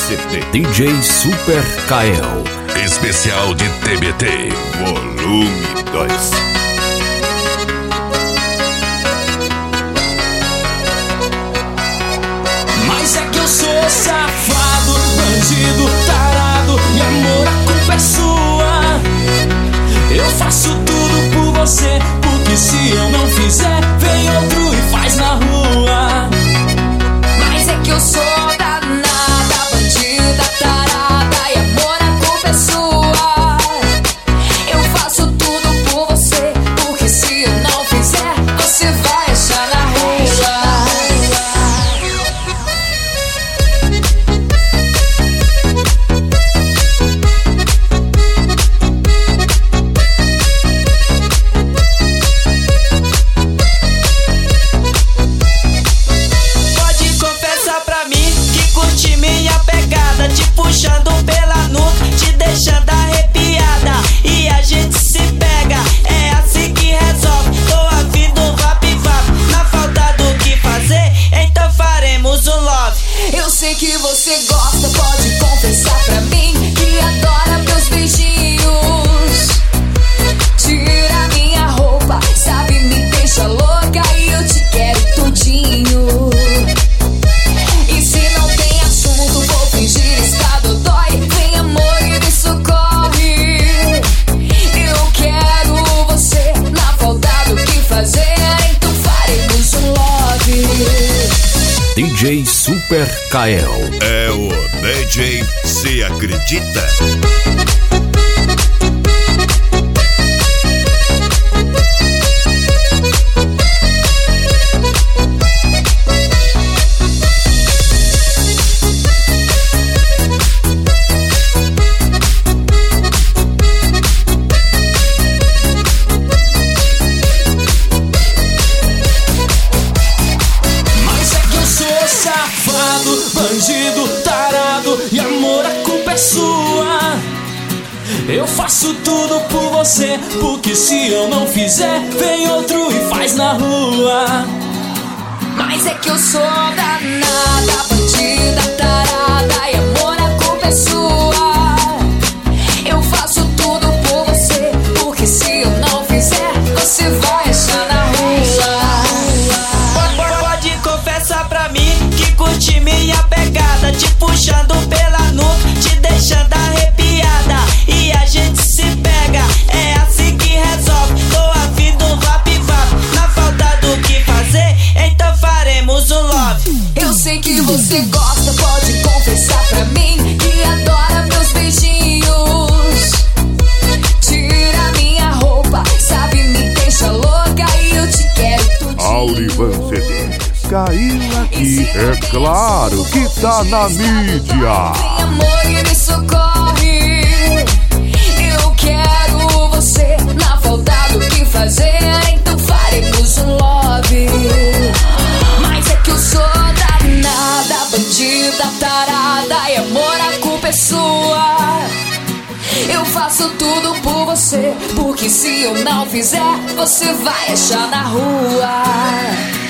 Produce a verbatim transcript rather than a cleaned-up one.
C D. D J Super Kael. Especial de T B T, volume dois. Mas é que eu sou safado, bandido, tarado, e amor, a culpa é sua. Eu faço tudo por você, porque se eu não fizer, vem outro e faz na rua. Mas é que eu sou danada, bandida, tarada, e amor, a culpa é sua. Eu faço tudo por você, porque se eu não fizer, você vai achar na rua. Puxando pela nuca, te deixando arrepiada, e a gente se pega, é assim que resolve. Tô ouvindo um vap-vap, na falta do que fazer, então faremos um love. Eu sei que você gosta, pode confessar pra mim que adora meus beijinhos. Tira minha roupa, sabe, me deixa louca, e eu te quero tudinho. E se não tem assunto, vou fingir estado dói. Vem amor e me socorre. Eu quero você, na falta do que fazer, então faremos um love. D J Super Kael. É o D J Se Acredita. Bandido, tarado, e amor, a culpa é sua. Eu faço tudo por você, porque se eu não fizer, vem outro e faz na rua. Mas é que eu sou danada, bandida, tarada, e amor, a culpa é sua. Eu faço tudo por você, porque se eu não fizer, você vai achar na rua. Pode confessar pra mim que curte minha pegada, te puxando pela nuca, te deixando arrepiada, e a gente se pega, é assim que resolve. Tô ouvindo um vap-vap, na falta do que fazer, então faremos um love. Eu sei que você gosta, pode confessar pra mim que adora meus beijinhos. Tira minha roupa, sabe, me deixa louca, e eu te quero tudinho. Aurivan C D. Caiu aqui, é claro que tá na mídia. Vem amor e me socorre. Eu quero você, na falta do que fazer, então faremos um love. Mas é que eu sou danada, bandida, tarada, e amor, a culpa é sua. Eu faço tudo por você, porque se eu não fizer, você vai achar na rua.